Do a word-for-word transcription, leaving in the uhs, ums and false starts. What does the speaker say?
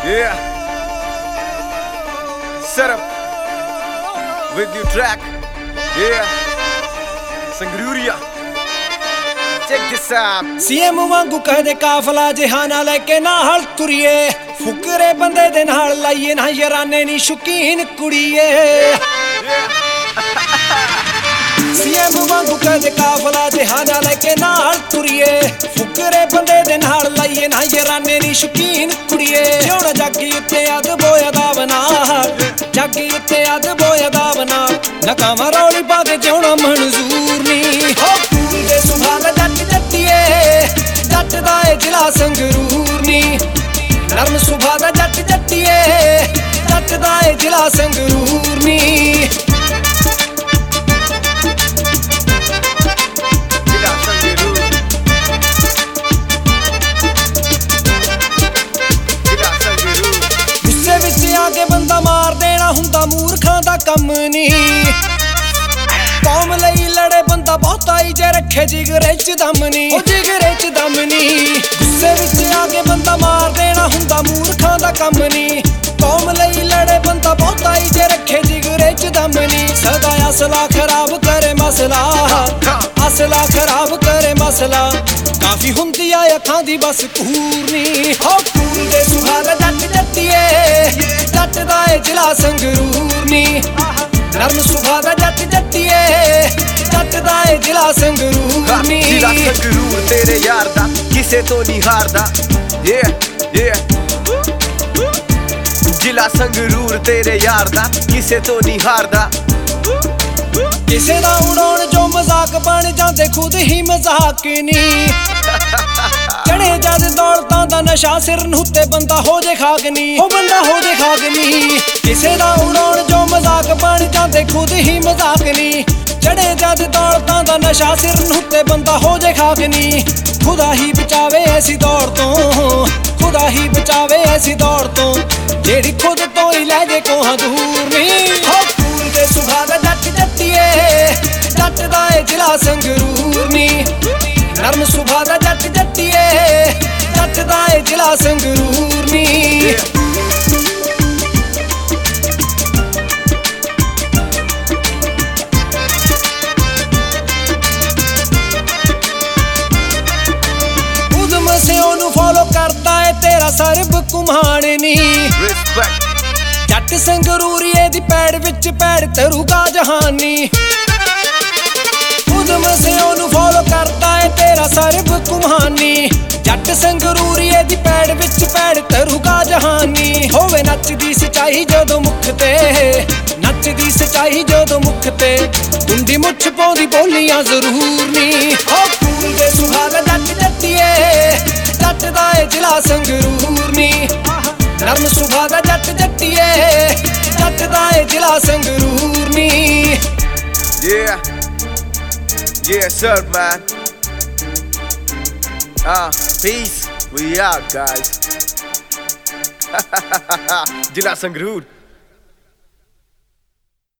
Yeah. Set up with your track. Yeah. Sangruriya. Check this out. CM ਵਾਂਗੂ ਕਹਦੇ ਕਾਫਲਾ ਜਹਾਨਾ ਲੈ ਕੇ ਨਾਲ ਤੁਰੀਏ, ਫੁਕਰੇ ਬੰਦੇ ਦੇ ਨਾਲ ਲਾਈਏ ਨਾ ਯਾਰਾਨੇ ਨੀ ਸ਼ੁਕੀਨ ਕੁੜੀਏ। ਸੀਐਮ ਵਾਂਗੂ ਕਹਦੇ ਕਾਫਲਾ ਜਹਾਨਾ ਲੈ ਕੇ ਨਾਲ ਤੁਰੀਏ, ਫੁਕਰੇ ਬੰਦੇ ਦੇ ਨਾਲ ਲਾਈਏ ਨਾ ਯਾਰਾਨੇ ਨੀ ਸ਼ੁਕੀਨ ਕੁੜੀਏ। ਜਿਉਣਾ ਜਾਗੀ ਉੱਤੇ ਅੱਧ ਬੋਇਆ ਦਾ ਬਣਾ, ਜਾਗੀ ਉੱਤੇ ਅੱਧ ਬੋਇਆ ਦਾ ਬਣਾ, ਨਕਾਮਾ ਰੌਲੀ ਪਾ ਕੇ ਜਿਉਣਾ ਮਨਜ਼ੂਰ ਨੀ। ਹੋ ਪੂਰੀ ਦੇ ਸੁਭਾਅ ਜੱਟ ਜੱਟੀਏ, ਜੱਟ ਦਾ ਏ ਜ਼ਿਲ੍ਹਾ ਸੰਗਰੂਰ ਨੀ। ਨਰਮ ਸੁਭਾਅ ਦਾ ਜੱਟ ਜੱਟੀਏ, ਜੱਟ ਦਾ ਏ ਜ਼ਿਲ੍ਹਾ ਸੰਗਰੂਰ ਨੀ। ਕੇ ਬੰਦਾ ਮਾਰ ਦੇਣਾ ਹੁੰਦਾ ਮੂਰਖਾਂ ਦਾ ਕੰਮ ਨੀ। ਕੌਮ ਲਈ ਲੜੇ ਬੰਦਾ ਬਹੁਤਾ ਹੀ ਜੇ ਰੱਖੇ ਜਿਗਰੇ ਚ ਦਮ ਨੀ, ਉਹ ਜਿਗਰੇ ਚ ਦਮ ਨੀ। ਗੁੱਸੇ ਵਿੱਚ ਆ ਕੇ ਬੰਦਾ ਮਾਰ ਦੇਣਾ ਹੁੰਦਾ ਮੂਰਖਾਂ ਦਾ ਕੰਮ ਨੀ। ਕੌਮ ਲਈ ਲੜੇ ਬੰਦਾ ਬਹੁਤਾ ਹੀ ਜੇ ਰੱਖੇ ਜਿਗਰੇ ਚ ਦਮ ਨੀ। ਸਦਾ ਅਸਲਾ ਖਰਾਬ ਕਰੇ ਮਸਲਾ, ਅਸਲਾ ਖਰਾਬ ਕਰੇ ਮਸਲਾ, ਕਾਫੀ ਹੁੰਦੀ ਆ ਅੱਖਾਂ ਦੀ ਬਸ ਕੂਰ ਨੀ। ਹੋ ਕੂਰ ਦੇ ਸੁਭਾਅ ਦਾ ਜੱਟ ਜੱਟੀਏ, ਜੱਟ ਦਾ ਏ ਜ਼ਿਲ੍ਹਾ ਸੰਗਰੂਰ ਨੀ। ਨਰਮ ਸੁਭਾਅ ਦਾ ਜੱਟ ਜੱਟੀਏ, ਜੱਟ ਦਾ ਏ ਜ਼ਿਲ੍ਹਾ ਸੰਗਰੂਰ ਨੀ। ਜ਼ਿਲ੍ਹਾ ਸੰਗਰੂਰ ਤੇਰੇ ਯਾਰ ਦਾ ਕਿਸੇ ਤੋਂ ਨਹੀਂ ਹਾਰਦਾ। Yeah, yeah. ਜ਼ਿਲ੍ਹਾ ਸੰਗਰੂਰ ਤੇਰੇ ਯਾਰ ਦਾ ਕਿਸੇ ਤੋਂ ਨਹੀਂ ਹਾਰਦਾ। ਕਿਸੇ ਦਾ ਉਡਾਉਣ ਜੋ ਮਜ਼ਾਕ ਬਣ ਜਾਂਦੇ ਖੁਦ ਹੀ ਮਜ਼ਾਕ ਨੀ। ਚੜੇ ਜਦ ਦੌਲਤਾਂ ਦਾ ਨਸ਼ਾ ਸਿਰ ਨੂੰ ਤੇ ਬੰਦਾ ਹੋ ਜੇ ਖਾਕ ਨੀ, ਉਹ ਬੰਦਾ ਹੋ ਜੇ ਖਾਕ ਨੀ। ਕਿਸੇ ਦਾ ਉਡਾਉਣ ਜੋ ਮਜ਼ਾਕ ਬਣ ਜਾਂਦੇ ਖੁਦ ਹੀ ਮਜ਼ਾਕ ਨੀ। ਚੜੇ ਜਦ ਦੌਲਤਾਂ ਦਾ ਨਸ਼ਾ ਸਿਰ ਨੂੰ ਤੇ ਬੰਦਾ ਹੋ ਜੇ ਖਾਕ ਨੀ। ਖੁਦਾ ਹੀ ਬਚਾਵੇ ਐਸੀ ਦੌੜ ਤੋਂ, ਖੁਦਾ ਹੀ ਬਚਾਵੇ ਐਸੀ ਦੌੜ ਤੋਂ, ਜਿਹੜੀ ਖੁਦ ਤੋਂ ਹੀ ਲੈ ਜੇ ਕੋਹਾਂ ਦੂਰ ਨੀ। ਹੋ ਪੂਰ ਦੇ ਸੁਭਾਅ ਦਾ ਜੱਟ ਜੱਟੀਏ, ਜੱਟ ਦਾ ਏ ਜ਼ਿਲ੍ਹਾ ਸੰਗਰੂਰ ਨੀ। ਨਰਮ ਸੁਭਾਅ ਦਾ ਜੱਟ ਜੱਟੀਏ, ਜੱਟ ਦਾ ਏ ਜ਼ਿਲ੍ਹਾ ਸੰਗਰੂਰ ਨੀ। ਉਦਮ ਸੇ ਉਹਨੂੰ ਫੋਲੋ ਕਰਦਾ ਏ ਤੇਰਾ ਸਰਬ ਕੁਮਾਨ ਨੀ। ਜੱਟ ਸੰਗਰੂਰੀਏ ਦੀ ਪੈੜ ਵਿੱਚ ਪੈੜ ਤਰੂਗਾ ਜਹਾਨੀ। ਉਦਮ ਸੇ ਉਹਨੂੰ ਫੋਲੋ ਕਰਦਾ ਏ ਤੇਰਾ ਸਰਬ ਕੁਮਾਨੀ। ਜੱਟ ਸੰਗਰੂਰੀਏ ਦੀ ਪੈੜ ਵਿੱਚ ਪੈੜ ਤਰੂਗਾ ਜਹਾਨੀ। ਹੋਵੇ ਨੱਚਦੀ ਸਚਾਈ ਜਦੋਂ ਮੁੱਖ ਤੇ, ਨੱਚਦੀ ਸਚਾਈ ਜਦੋਂ ਮੁੱਖ ਤੇ, ਗੁੰਡੀ ਮੁੱਛ ਪਾਉਂਦੀ ਬੋਲੀਆਂ ਜ਼ਰੂਰ ਨੀ। ਹੋ ਪੂਰੀ ਦੇ ਸੁਭਾਅ ਦਾ ਜੱਟ ਜੱਟੀਏ, ਜੱਟ ਦਾ ਏ ਜ਼ਿਲ੍ਹਾ ਸੰਗਰੂਰ ਨੀ। ਨਰਮ ਸੁਭਾਅ ਦਾ ਜੱਟ ਜੱਟੀਏ, ਜੱਟ ਦਾ ਏ ਜ਼ਿਲ੍ਹਾ ਸੰਗਰੂਰ ਨੀ। Yeah. Yeah, sir, man. Ah, peace. We out, guys. Jila Sangrur.